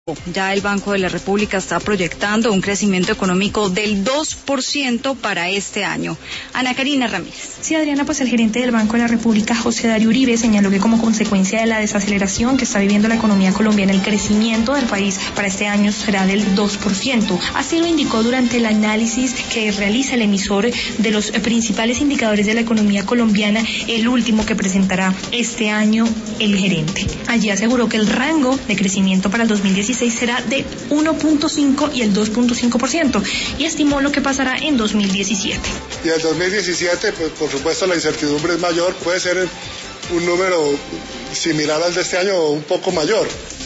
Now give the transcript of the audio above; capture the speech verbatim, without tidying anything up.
Ya el Banco de la República está proyectando un crecimiento económico del dos por ciento para este año. Ana Karina Ramírez. Sí, Adriana, pues el gerente del Banco de la República, José Darío Uribe, señaló que como consecuencia de la desaceleración que está viviendo la economía colombiana, el crecimiento del país para este año será del dos por ciento. Así lo indicó durante el análisis que realiza el emisor de los principales indicadores de la economía colombiana, el último que presentará este año el gerente. Allí aseguró que el rango de crecimiento para el dos mil dieciséis será de uno punto cinco y el dos punto cinco por ciento y estimó lo que pasará en dos mil diecisiete. Y el dos mil diecisiete, pues por supuesto la incertidumbre es mayor, puede ser un número similar al de este año o un poco mayor.